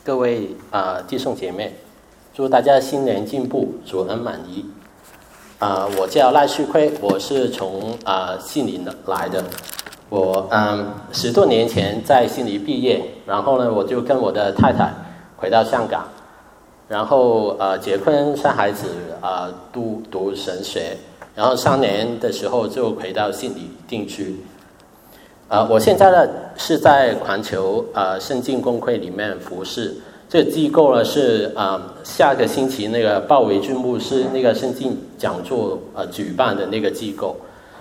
各位弟兄姐妹，祝大家新年进步，主恩满溢。我叫赖旭辉，我是从悉尼来的。我10多年前在悉尼毕业，然后呢，我就跟我的太太回到香港，然后结婚生孩子，读神学，然后3年的时候就回到悉尼定居。我现在呢是在环球圣经公会里面服侍，这个机构呢是下个星期那个鲍维俊牧师那个圣经讲座举办的那个机构。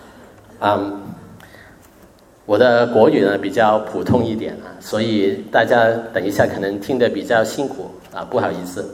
我的国语呢比较普通一点所以大家等一下可能听得比较辛苦不好意思。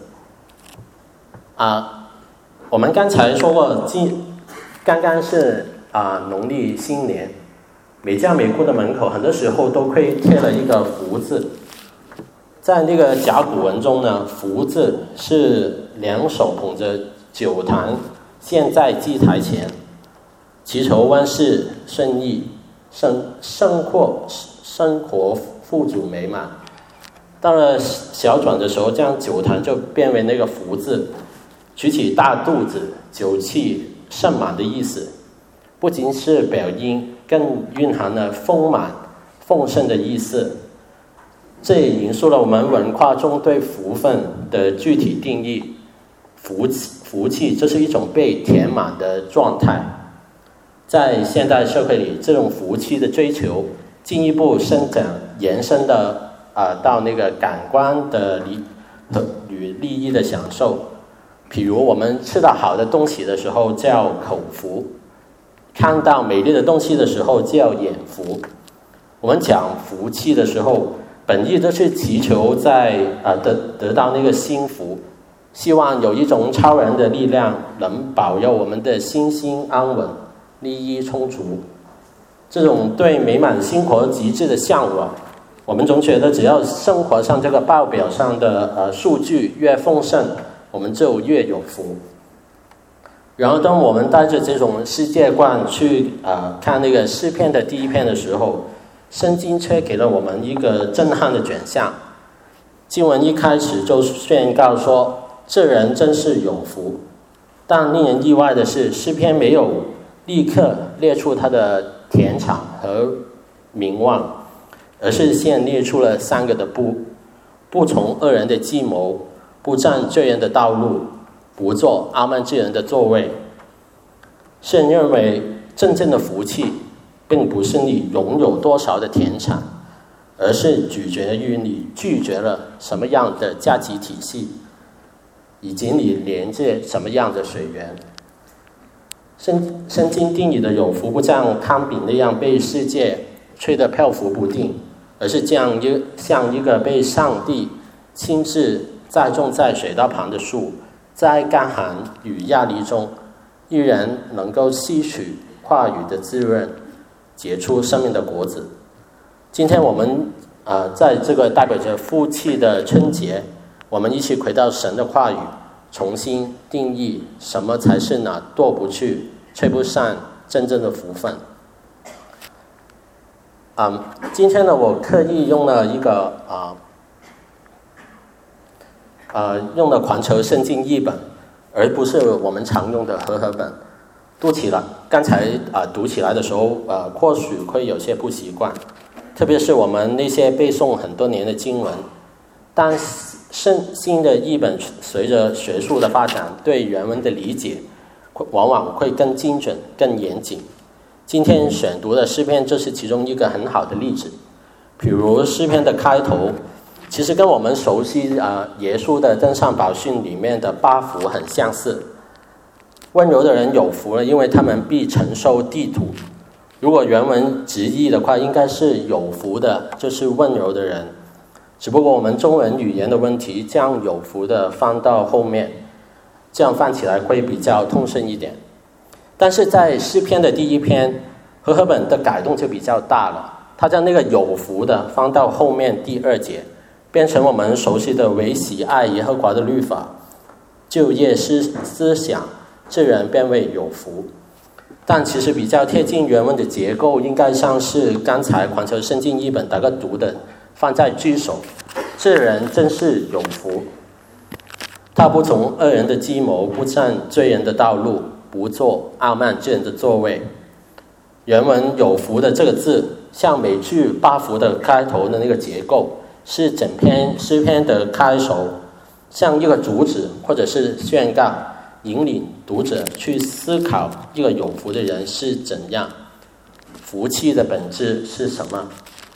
我们刚才说过，刚刚是农历新年。每家每户的门口很多时候都会贴了一个福字，在那个甲骨文中呢，福字是2手捧着酒坛献在祭台前，祈求万事顺意，生活富足美满。到了小转的时候，这样酒坛就变为那个福字，举起大肚子，酒气盛满的意思，不仅是表音，更蕴含了丰满、丰盛的意思。这也引述了我们文化中对福分的具体定义。福气，这是一种被填满的状态。在现代社会里，这种福气的追求进一步延伸的到那个感官的与利益的享受。譬如我们吃到好的东西的时候叫口福，看到美丽的东西的时候叫眼福。我们讲福气的时候，本意都是祈求在得到那个心福，希望有一种超然的力量能保佑我们的心安稳，利益充足。这种对美满生活极致的向往，我们总觉得只要生活上这个报表上的数据越丰盛，我们就越有福。然后当我们带着这种世界观去看那个诗篇的第1篇的时候，圣经却给了我们一个震撼的选项。经文一开始就宣告说，这人真是有福。但令人意外的是，诗篇没有立刻列出他的田产和名望，而是先列出了3个的不从恶人的计谋，不占罪人的道路，不做傲慢之人的座位。圣人认为真正的福气并不是你拥有多少的田产，而是取决于你拒绝了什么样的价值体系，以及你连接什么样的水源。圣经定义的有福不像康饼那样被世界吹得漂浮不定，而是像一个被上帝亲自栽种在水道旁的树，在干旱与压力中依然能够吸取话语的滋润，结出生命的果子。今天我们在这个代表着福气的春节，我们一起回到神的话语，重新定义什么才是那过不去、吹不散真正的福分。今天呢，我刻意用了一个用了环球圣经译本，而不是我们常用的和合本。刚才读起来的时候或许会有些不习惯，特别是我们那些背诵很多年的经文。但新的译本随着学术的发展，对原文的理解往往会更精准、更严谨。今天选读的诗篇就是其中一个很好的例子。比如诗篇的开头，其实跟我们熟悉耶稣的登山宝训里面的8福很相似。温柔的人有福了，因为他们必承受地土。如果原文直译的话，应该是有福的就是温柔的人，只不过我们中文语言的问题，将有福的放到后面，这样放起来会比较通顺一点。但是在诗篇的第1篇，和合本的改动就比较大了，它将那个有福的放到后面第2节，变成我们熟悉的为喜爱耶和华的律法，就业思想，这人便为有福。但其实比较贴近原文的结构，应该像是刚才环球圣经译本大概读的，放在句首， 这人真是有福。他不从恶人的计谋，不占罪人的道路，不坐傲慢之人的座位。原文有福的这个字，像美剧八福的开头的那个结构，是整篇诗篇的开首，像一个主旨或者是宣告，引领读者去思考一个有福的人是怎样，福气的本质是什么。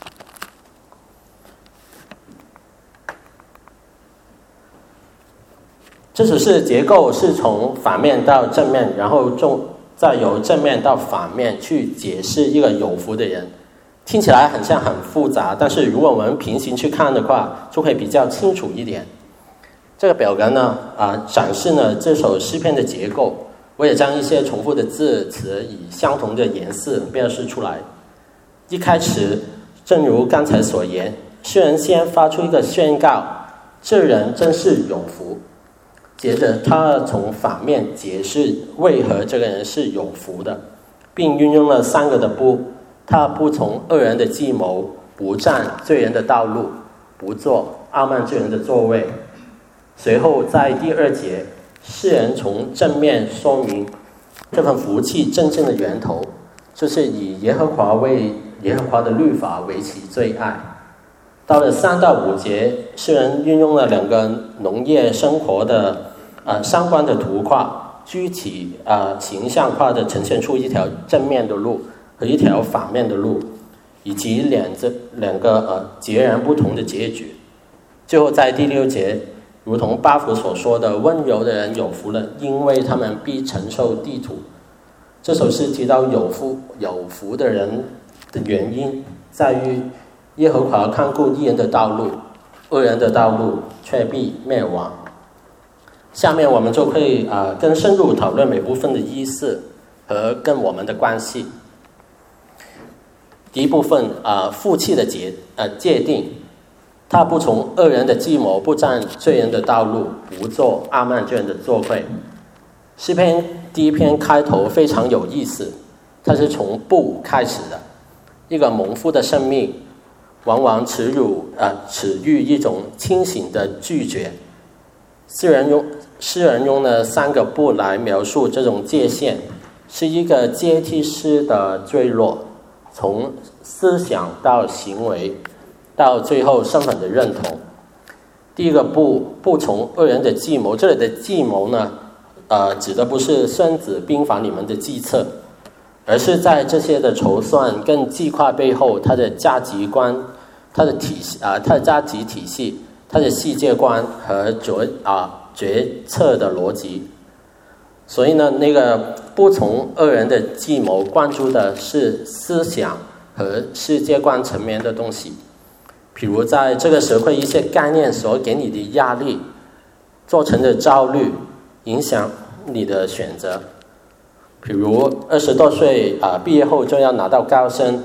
这首诗的结构是从反面到正面，然后再由正面到反面去解释一个有福的人，听起来很像很复杂，但是如果我们平行去看的话，就会比较清楚一点。这个表格呢，展示了这首诗篇的结构。我也将一些重复的字词以相同的颜色标示出来。一开始，正如刚才所言，诗人先发出一个宣告：这人真是有福。接着他从反面解释为何这个人是有福的，并运用了3个的不。他不从恶人的计谋，不占罪人的道路，不坐傲慢之人的座位。随后在第2节，诗人从正面说明这份福气真正的源头，就是以耶和华的律法为其最爱。到了3到5节，诗人运用了2个农业生活的相关的图画，具体形象化的呈现出一条正面的路和一条反面的路，以及两个截然不同的结局。最后在第6节，如同八福所说的，温柔的人有福了，因为他们必承受地土。这首诗提到有福的人的原因，在于耶和华看顾义人的道路，恶人的道路却必灭亡。下面我们就会更深入讨论每部分的意思和跟我们的关系。第一部分福气的界定，他不从恶人的计谋，不占罪人的道路，不坐傲慢之人的座位。诗篇第一篇开头非常有意思，它是从不开始的。一个蒙福的生命往往耻于一种清醒的拒绝。诗人用了3个不来描述这种界限，是一个阶梯式的坠落，从思想到行为，到最后身份的认同。第一个不从恶人的计谋，这里的计谋呢，指的不是《孙子兵法》里面的计策，而是在这些的筹算跟计划背后，他的价值观、他的价值体系、他的世界观和决策的逻辑。所以呢，那个不从恶人的计谋关注的是思想和世界观层面的东西，比如在这个社会一些概念所给你的压力造成的焦虑，影响你的选择。比如20多岁毕业后就要拿到高薪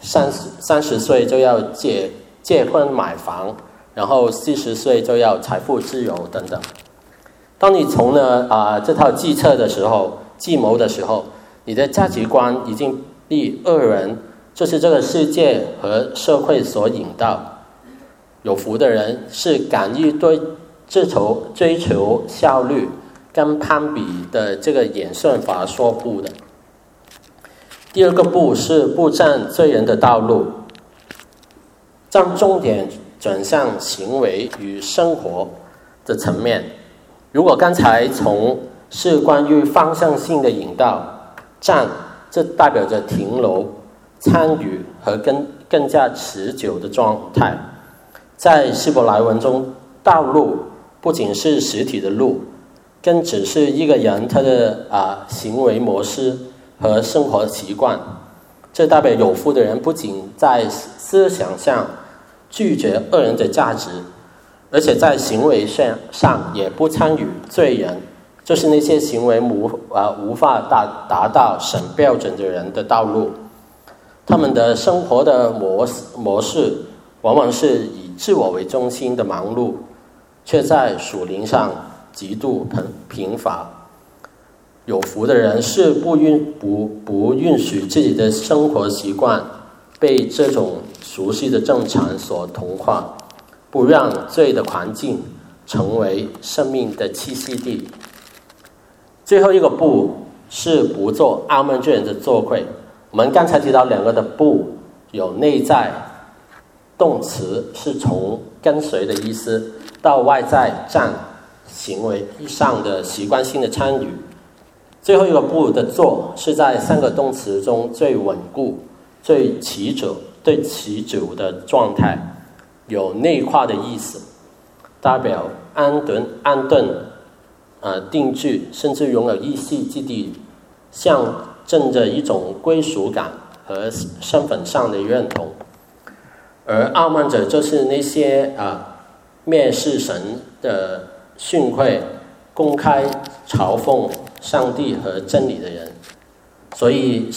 ，30岁就要结婚买房，然后40岁就要财富自由等等。当你从了这套计谋的时候，你的价值观已经被恶人，就是这个世界和社会所引导。有福的人是敢于对追求效率跟攀比的这个演算法说不的。第2个不是不占罪人的道路，将重点转向行为与生活的层面。如果刚才是关于方向性的引导，站这代表着停留、参与和更加持久的状态。在希伯来文中，道路不仅是实体的路，更只是一个人他的行为模式和生活习惯。这代表有福的人不仅在思想上拒绝恶人的价值，而且在行为上也不参与罪人，就是那些行为无法达到神标准的人的道路。他们的生活的模式往往是以自我为中心的忙碌，却在属灵上极度贫乏。有福的人是不允许自己的生活习惯被这种熟悉的正常所同化， 不让罪的环境成为生命的栖息地。最后一个不是不做傲慢之人的作怪。我们刚才提到两个的不，有内在动词是从跟随的意思到外在占行为上的习惯性的参与。最后一个不的做是在三个动词中最稳固、最持久的状态，有内化的意思，代表安顿、定居，甚至拥有一席之地，象征着一种归属感和身份上的认同。而傲慢者就是那些蔑视神的训诲、公开嘲讽上帝和真理的人。所以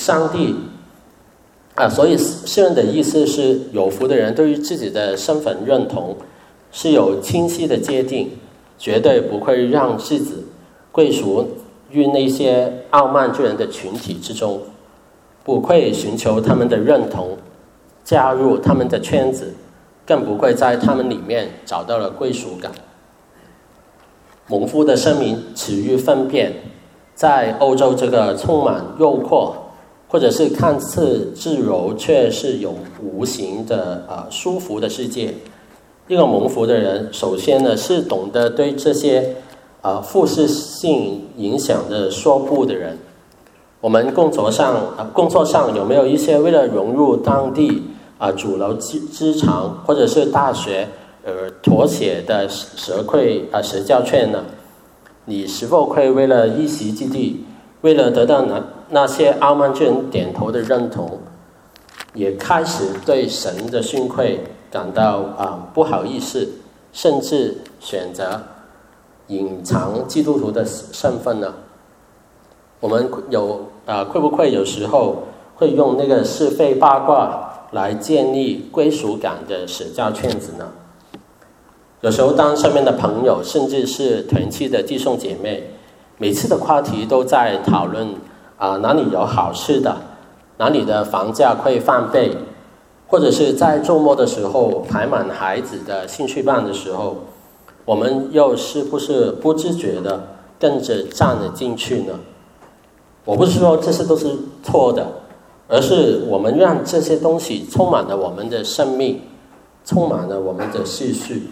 诗人的意思是，有福的人对于自己的身份认同是有清晰的界定，绝对不会让自己归属于那些傲慢之人的群体之中，不会寻求他们的认同，加入他们的圈子，更不会在他们里面找到了归属感。蒙福的生命耻于分辨，在欧洲这个充满诱惑或者是看似自由却是有无形的舒服的世界，一个蒙福的人首先呢是懂得对这些复式性影响的说不的人。我们工作上有没有一些为了融入当地主流职场或者是大学而妥协的社交圈呢？你是否会为了一席之地，为了得到那些傲慢之人点头的认同，也开始对神的训诲感到不好意思，甚至选择隐藏基督徒的身份呢？我们会不会有时候会用那个是非八卦来建立归属感的社交圈子呢？有时候当身边的朋友甚至是团契的弟兄姐妹，每次的话题都在讨论哪里有好吃的，哪里的房价会翻倍，或者是在周末的时候排满孩子的兴趣班的时候，我们又是不是不自觉的跟着站了进去呢？我不是说这些都是错的，而是我们让这些东西充满了我们的生命，充满了我们的思绪。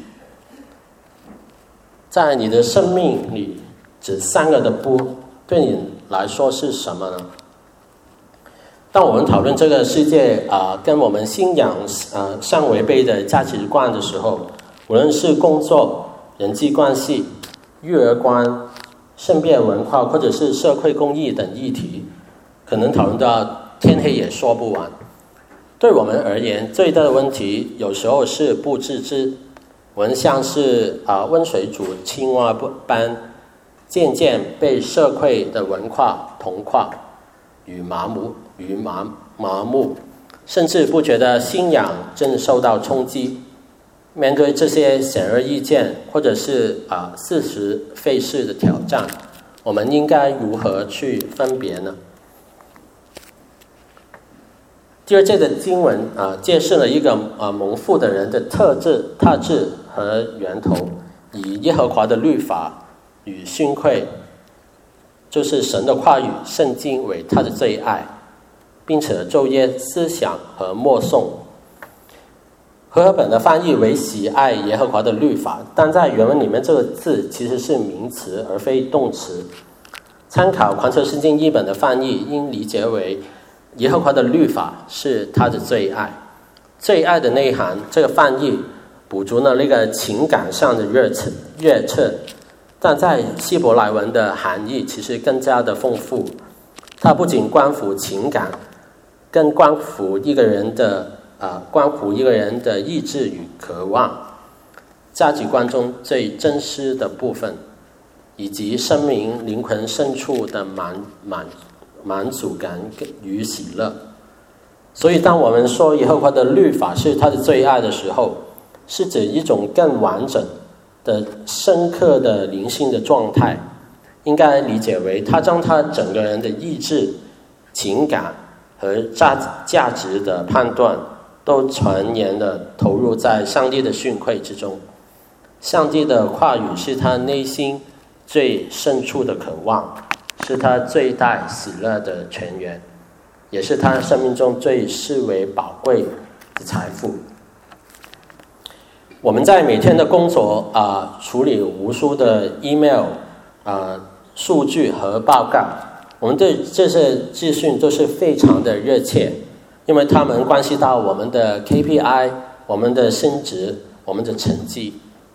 在你的生命里，这三个的不对你来说是什么呢？当我们讨论这个世界跟我们信仰相违背的价值观的时候，无论是工作、人际关系、育儿观、性别文化或者是社会公益等议题，可能讨论到天黑也说不完。对我们而言，最大的问题有时候是不自知，我们像是温水煮青蛙般，渐渐被社会的文化同化与麻木，甚至不觉得信仰正受到冲击。面对这些显而易见或者是似是非是的挑战，我们应该如何去分别呢？第二节的经文揭示了一个蒙福的人的特质和源头，以耶和华的律法与训诲，就是神的话语圣经为他的最爱，并且昼夜思想和默诵。和合本的翻译为喜爱耶和华的律法，但在原文里面这个字其实是名词而非动词。参考环球圣经译本的翻译，应理解为耶和华的律法是他的最爱。最爱的内涵，这个翻译补足了那个情感上的热切，但在希伯来文的含义其实更加的丰富。它不仅关乎情感，更关乎一个人的意志与渴望，价值观中最真实的部分，以及生命灵魂深处的满足感与喜乐。所以当我们说耶和华的律法是他的最爱的时候，是指一种更完整的深刻的灵性的状态，应该理解为他将他整个人的意志、情感和价值的判断都全然的投入在上帝的训诲之中。上帝的话语是他内心最深处的渴望，是他最大喜乐的泉源，也是他生命中最视为宝贵的财富。我们在每天的工作处理无数的 email 数据和报告，我们对这些资讯都是非常的热切，因为他们关系到我们的 KPI、我们的薪值、我们的成绩。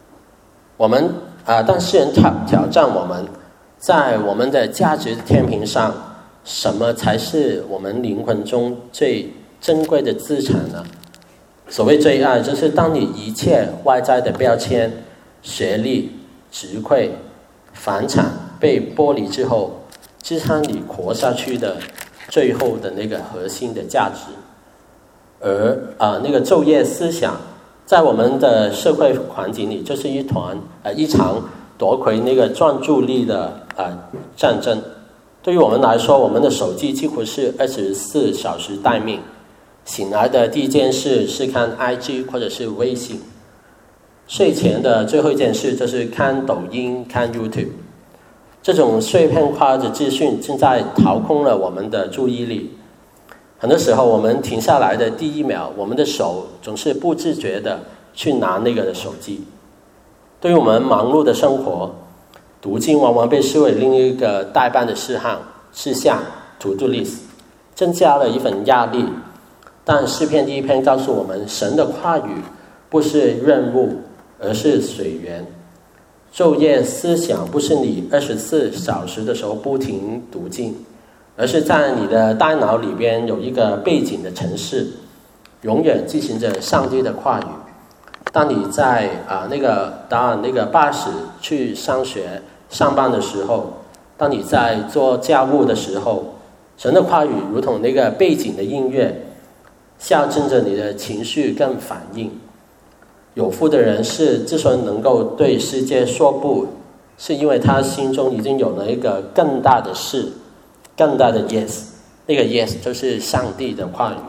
但世人挑战我们，在我们的价值天平上，什么才是我们灵魂中最珍贵的资产呢？所谓最爱，就是当你一切外在的标签、学历、职位、房产被剥离之后，支撑你活下去的最后的那个核心的价值。而那个昼夜思想，在我们的社会环境里，就是一场夺回那个专注力的战争。对于我们来说，我们的手机几乎是24小时待命，醒来的第一件事是看 IG 或者是微信，睡前的最后一件事就是看抖音、看 YouTube。这种碎片化的资讯正在掏空了我们的注意力。很多时候我们停下来的第一秒，我们的手总是不自觉的去拿那个手机。对于我们忙碌的生活，读经往往被视为另一个待办的事项 to do list， 增加了一份压力。但诗篇第1篇告诉我们，神的话语不是任务，而是水源。昼夜思想不是你24小时的时候不停读经，而是在你的大脑里边有一个背景的程式，永远进行着上帝的话语。当你在搭那个巴士去上学上班的时候，当你在做家务的时候，神的话语如同那个背景的音乐，象征着你的情绪跟反应。有福的人之所以能够对世界说不，是因为他心中已经有了一个更大的事，更大的 yes， 那个 yes 就是上帝的话语。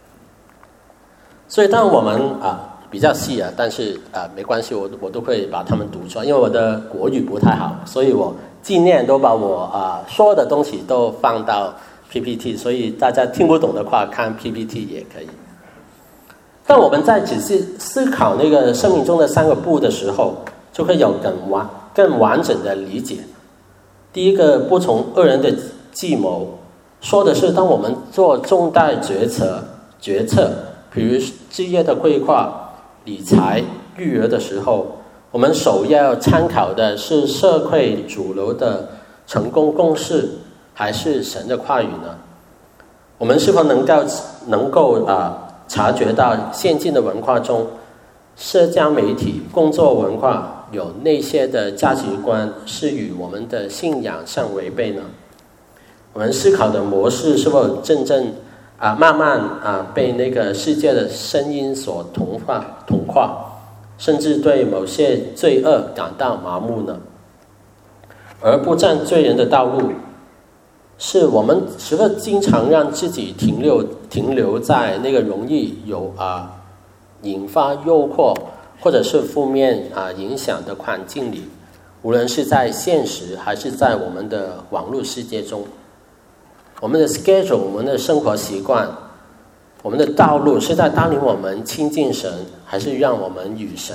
所以当我们比较细但是没关系，我都会把它们读出来，因为我的国语不太好，所以我尽量都把我说的东西都放到 PPT， 所以大家听不懂的话看 PPT 也可以。但我们在仔细思考那个生命中的3个不的时候，就会有更完整的理解。第一个不从恶人的计谋，说的是当我们做重大决策，比如职业的规划、理财、育儿的时候，我们首要参考的是社会主流的成功公式，还是神的话语呢？我们是否能够察觉到现今的文化中，社交媒体、工作文化有那些的价值观是与我们的信仰相违背呢？我们思考的模式是否真正慢慢被那个世界的声音所同化，甚至对某些罪恶感到麻木呢？而不占罪人的道路，是我们是否经常让自己停留在那个容易有引发诱惑或者是负面影响的环境里，无论是在现实还是在我们的网络世界中。我们的 schedule， 我们的生活习惯，我们的道路是在带领我们亲近神，还是让我们与神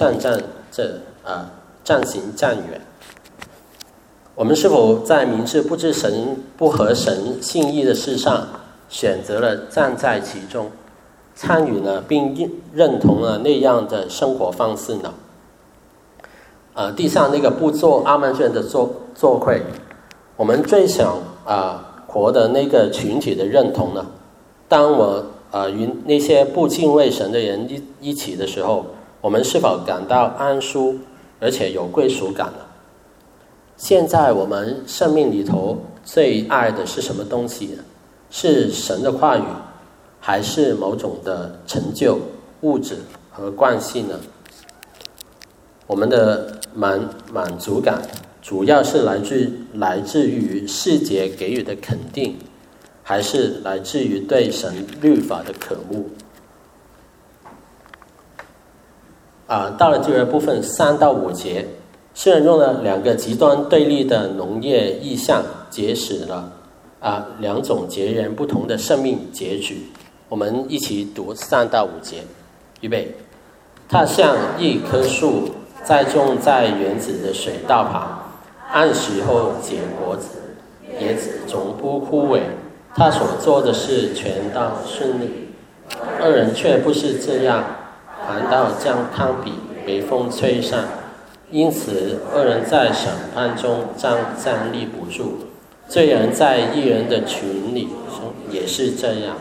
渐行渐远？我们是否在明知不知神不合神心意的事上，选择了站在其中，参与了并认同了那样的生活方式呢？地上那个不做阿门卷的做会，我们最想活的那个群体的认同呢？当我与那些不敬畏神的人一起的时候，我们是否感到安舒，而且有归属感呢？现在我们生命里头最爱的是什么东西呢？是神的话语，还是某种的成就、物质和惯性呢？我们的满足感主要是来自于世界给予的肯定，还是来自于对神律法的渴慕？ 到了第二部分3到5节，诗人用了2个极端对立的农业意象，揭示了2种截然不同的生命结局。我们一起读3到5节，预备。它像一棵树栽种在园子的水道旁，按时候结果子，叶子总不枯萎。他所做的事全都顺利。2人却不是这样，反倒将汤比被风吹散，因此2人在审判中站立不住。罪人在义人的群里也是这样。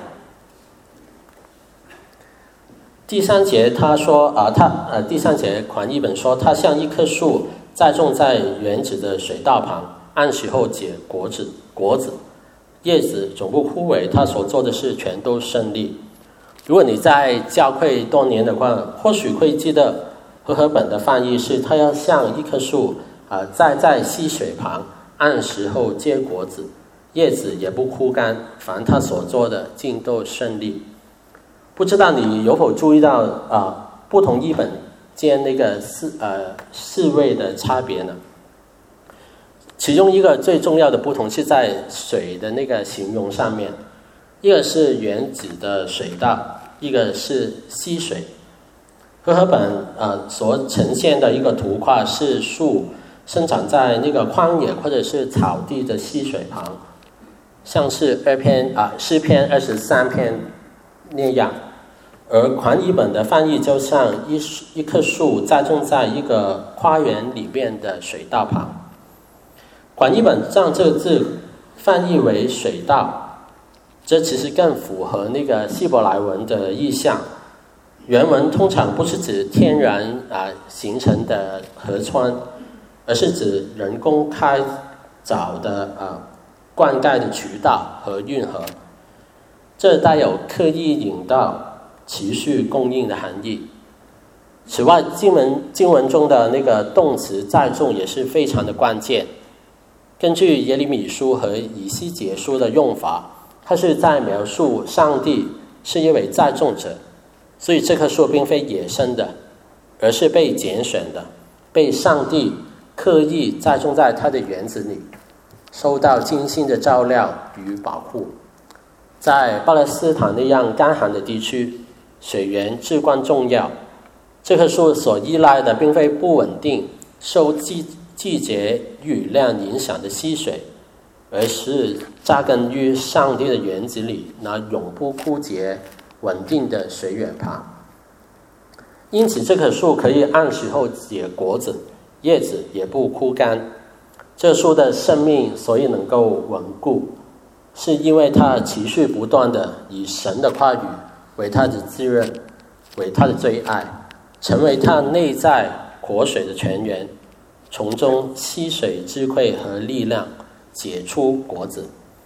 第3节他说第3节款译本说，他像一棵树栽种在园子的水道旁，按时候结果子，叶子总不枯萎。他所做的事全都顺利。如果你在教会多年的话，或许会记得和合本的翻译是，他要像一棵树栽在溪水旁，按时候结果子，叶子也不枯干，凡他所做的尽都顺利。不知道你有否注意到不同译本间那个四位的差别呢？其中一个最重要的不同是在水的那个形容上面，一个是园子的水道，一个是溪水。和合本所呈现的一个图画是树生长在那个旷野或者是草地的溪水旁，像是诗篇23篇那样。而款译本的翻译就像一棵树栽种在一个花园里面的水道旁。款译本将这个字翻译为水道，这其实更符合那个希伯来文的意象。原文通常不是指天然形成的河川，而是指人工开凿的灌溉的渠道和运河，这带有刻意引导、持续供应的含义。此外，经文中的那个动词栽种也是非常的关键。根据耶利米书和以西结书的用法，它是在描述上帝是一位栽种者，所以这棵树并非野生的，而是被拣选的，被上帝刻意栽种在他的园子里，受到精心的照料与保护。在巴勒斯坦那样干旱的地区，水源至关重要。这棵树所依赖的并非不稳定、受季节雨量影响的溪水，而是扎根于上帝的园子里那永不枯竭、稳定的水源旁。因此，这棵树可以按时候结果子，叶子也不枯干。这树的生命所以能够稳固，是因为它持续不断的以神的话语为它的滋润，为它的最爱，成为它内在活水的泉源，从中吸水智慧和力量，结出果子。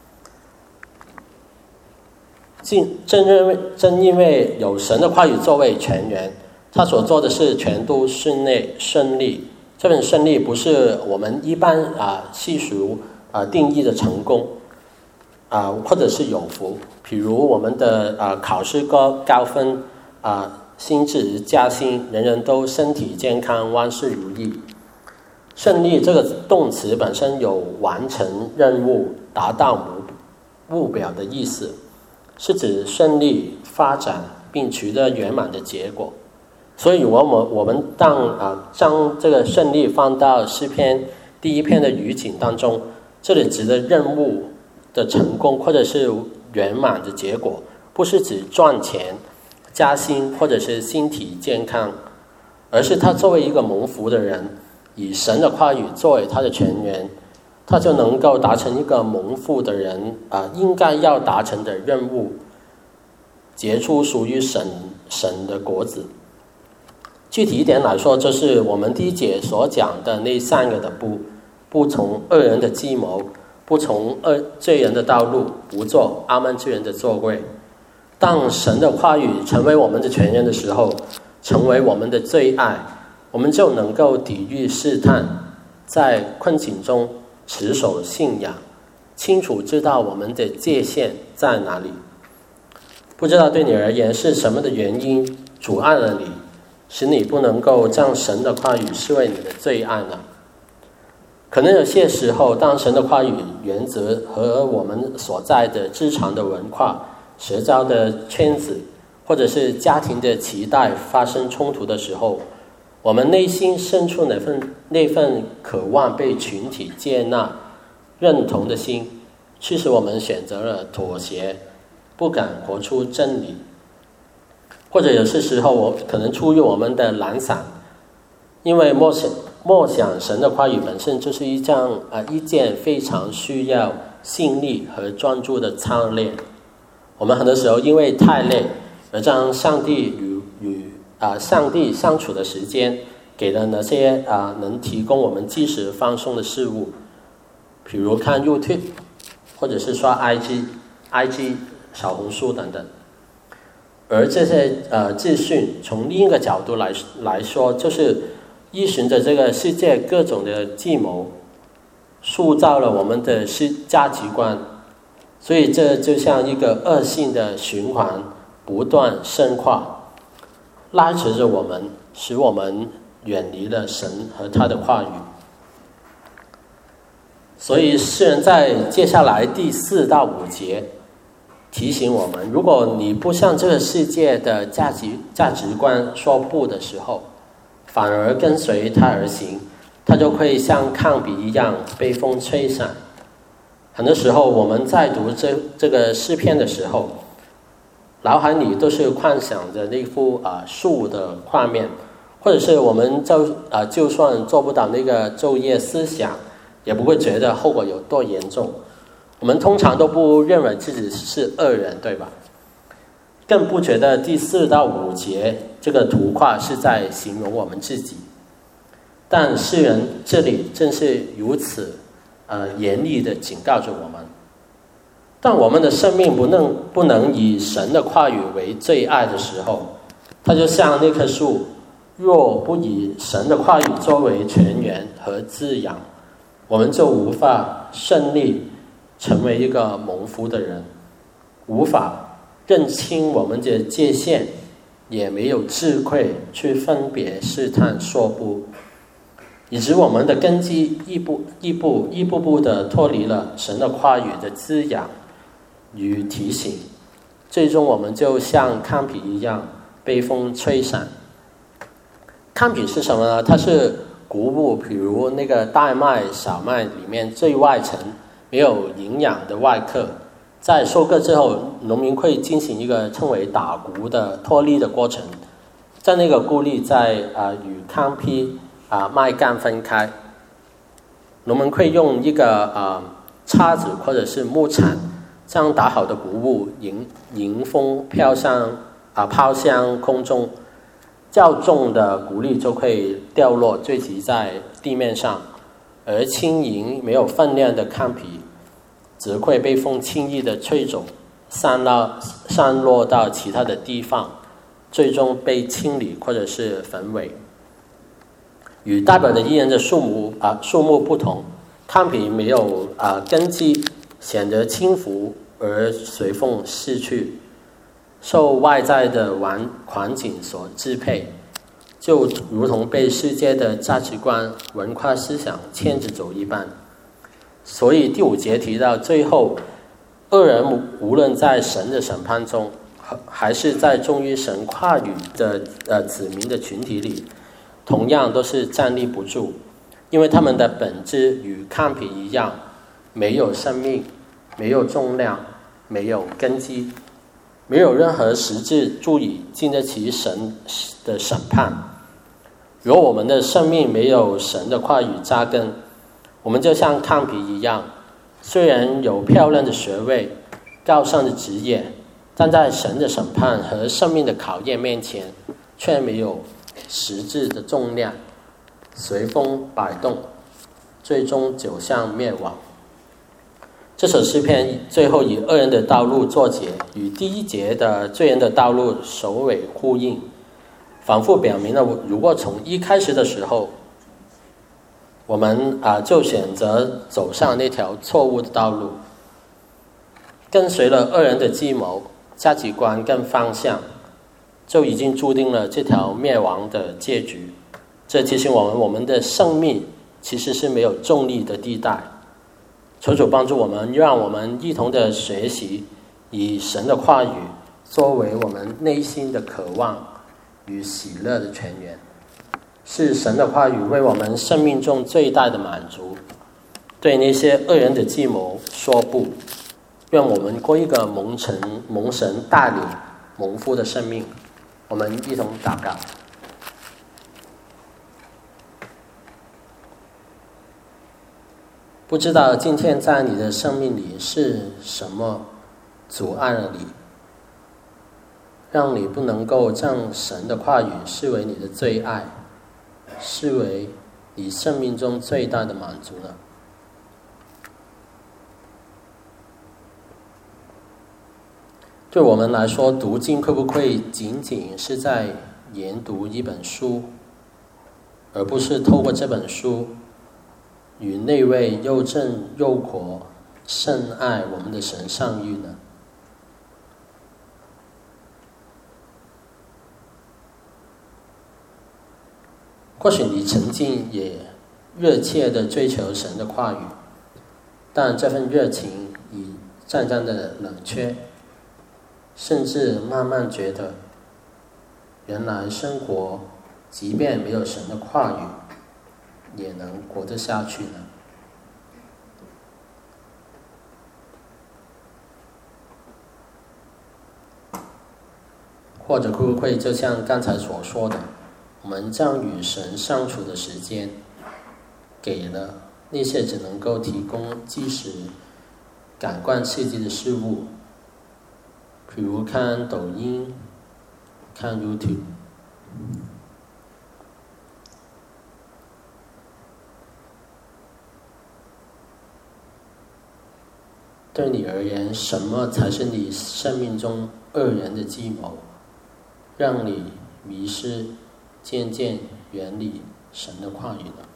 正因为有神的话语作为泉源，他所做的事全都顺利。这份顺利不是我们一般细数定义的成功或者是有福，比如我们的考试高分薪职加薪，人人都身体健康，万事如意。顺利这个动词本身有完成任务、达到目标的意思，是指顺利发展并取得圆满的结果。所以我们将这个顺利放到诗篇第1篇的语境当中，这里指的任务的成功或者是圆满的结果，不是指赚钱、加薪或者是身体健康，而是他作为一个蒙福的人，以神的话语作为他的泉源，他就能够达成一个蒙福的人应该要达成的任务，结出属于神的果子。具体一点来说，就是我们第1节所讲的那3个的不从恶人的计谋，不从罪人的道路，不做阿们之人的作为。当神的话语成为我们的泉源的时候，成为我们的最爱，我们就能够抵御试探，在困境中持守信仰，清楚知道我们的界限在哪里。不知道对你而言是什么的原因阻碍了你使你不能够将神的话语视为你的最爱呢？可能有些时候，当神的话语原则和我们所在的日常的文化、社交的圈子，或者是家庭的期待发生冲突的时候，我们内心深处那份渴望被群体接纳、认同的心，驱使我们选择了妥协，不敢活出真理。或者有些时候，可能出于我们的懒散，因为默想神的话语本身就是一件非常需要心力和专注的操练。我们很多时候因为太累，而将上帝与上帝相处的时间给了那些能提供我们即时放松的事物，比如看 YouTube， 或者是刷 IG 小红书等等。而这些资讯从另一个角度来说，就是依循着这个世界各种的计谋，塑造了我们的价值观，所以这就像一个恶性的循环，不断深化，拉扯着我们，使我们远离了神和他的话语。所以诗人在接下来第4到5节提醒我们，如果你不向这个世界的价值观说不的时候，反而跟随他而行，他就会像糠秕一样被风吹散。很多时候我们在读这个诗篇的时候，脑海里都是幻想着那幅树的画面，或者是我们就算做不到那个昼夜思想，也不会觉得后果有多严重。我们通常都不认为自己是恶人，对吧？更不觉得第4到5节这个图画是在形容我们自己。但诗人这里正是如此严厉地警告着我们，当我们的生命不能以神的话语为最爱的时候，它就像那棵树，若不以神的话语作为泉源和滋养，我们就无法顺利成为一个蒙福的人，无法认清我们的界限，也没有智慧去分别试探说不，以致我们的根基一步步的脱离了神的话语的滋养与提醒，最终我们就像糠秕一样被风吹散。糠秕是什么呢？它是谷物，比如那个大麦、小麦里面最外层没有营养的外壳，在收割之后，农民会进行一个称为打谷的脱粒的过程，在那个谷粒与糠坯麦秆分开，农民会用一个叉子或者是木铲将打好的谷物迎风抛向空中，较重的谷粒就会掉落坠击在地面上，而轻盈没有分量的糠坯则会被风轻易的吹走，散落到其他的地方，最终被清理或者是焚毁。与代表的艺人的树木不同，糠坯没有根基，显得轻浮而随风逝去，受外在的环境所支配，就如同被世界的价值观、文化思想牵着走一般。所以第5节提到，最后恶人无论在神的审判中，还是在忠于神话语的子民的群体里，同样都是站立不住，因为他们的本质与糠坯一样，没有生命，没有重量，没有根基，没有任何实质足以经得起神的审判。如果我们的生命没有神的话语扎根，我们就像糠坯一样，虽然有漂亮的学位、高尚的职业，但在神的审判和生命的考验面前，却没有实质的重量，随风摆动，最终走向灭亡。这首诗篇最后以恶人的道路作结，与第1节的罪人的道路首尾呼应，反复表明了如果从一开始的时候我们就选择走上那条错误的道路，跟随了恶人的计谋、价值观跟方向， 就已经注定了这条灭亡的结局。这提醒我们，我们的生命其实是没有中立的地带。求主帮助我们，让我们一同的学习，以神的话语作为我们内心的渴望与喜乐的泉源，是神的话语为我们生命中最大的满足。对那些恶人的计谋说不，愿我们过一个蒙神带领蒙福的生命。我们一同祷告。不知道今天在你的生命里是什么阻碍了你，让你不能够将神的话语视为你的最爱，视为你生命中最大的满足呢？对我们来说，读经会不会仅仅是在研读一本书，而不是透过这本书与那位又正又活甚爱我们的神相遇呢？或许你曾经也热切地追求神的话语，但这份热情已渐渐的冷却，甚至慢慢觉得原来生活即便没有神的话语也能活得下去呢？或者会不会就像刚才所说的，我们将与神相处的时间给了那些只能够提供即时感官刺激的事物，比如看抖音、看 YouTube。对你而言，什么才是你生命中恶人的计谋，让你迷失，渐渐远离神的话语呢？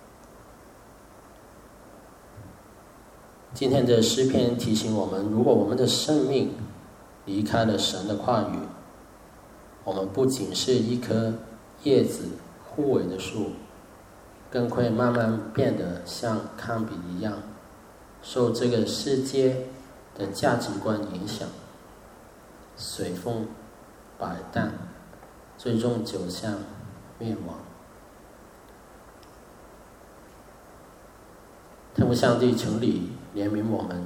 今天的诗篇提醒我们，如果我们的生命离开了神的话语，我们不仅是一棵叶子枯萎的树，更会慢慢变得像康比一样，受这个世界的价值观影响，随风摆荡，最终走向灭亡。天父上帝，求你怜悯我们，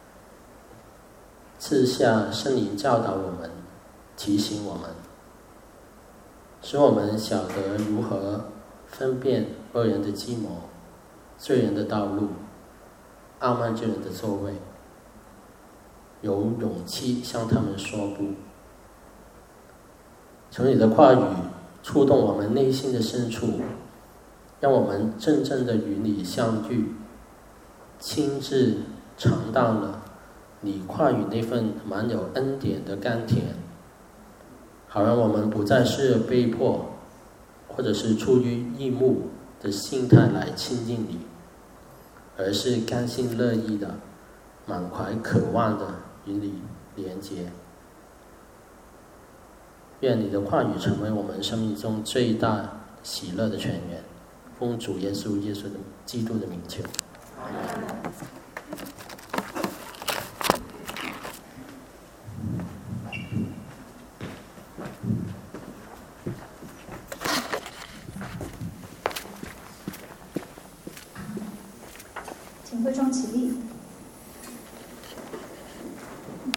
赐下圣灵教导我们，提醒我们，使我们晓得如何分辨恶人的计谋、罪人的道路、傲慢之人的作为，有勇气向他们说不。求你的话语触动我们内心的深处，让我们真正的与你相遇，亲自尝到了你话语那份满有恩典的甘甜，好让我们不再是被迫或者是出于义务的心态来亲近你，而是甘心乐意的、满怀渴望的与你连结。愿你的话语成为我们生命中最大喜乐的泉源。奉主耶稣的基督的名求。 请会众起立。